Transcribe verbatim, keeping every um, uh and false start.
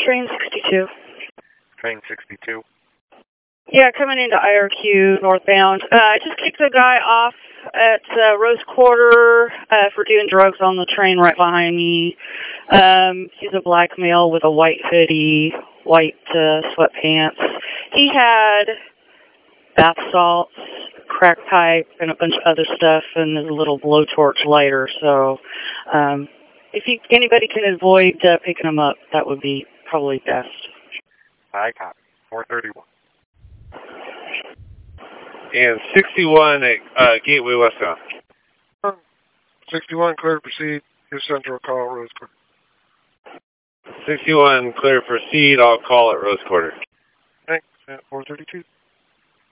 train sixty-two. Train sixty-two. Yeah, coming into I R Q northbound. Uh, I just kicked a guy off at uh, Rose Quarter uh, for doing drugs on the train right behind me. Um, he's a black male with a white hoodie, white uh, sweatpants. He had bath salts, crack pipe, and a bunch of other stuff, and a little blowtorch lighter. So um, if you, anybody can avoid uh, picking him up, that would be probably best. I copy. four thirty-one. And sixty-one at uh, Gateway westbound. sixty-one, clear to proceed. Your central call, Rose Quarter. sixty-one, clear to proceed. I'll call at Rose Quarter. Thanks, at four thirty-two.